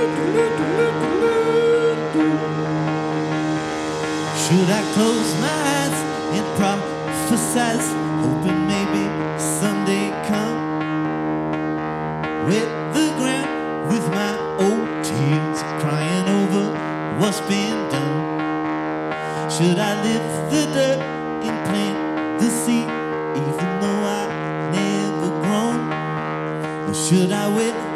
Should I close my eyes and prophesize, hoping maybe someday come? Wet the ground with my old tears, crying over what's been done. Should I lift the dirt and plant the seed, even though I never grown? Or should I wait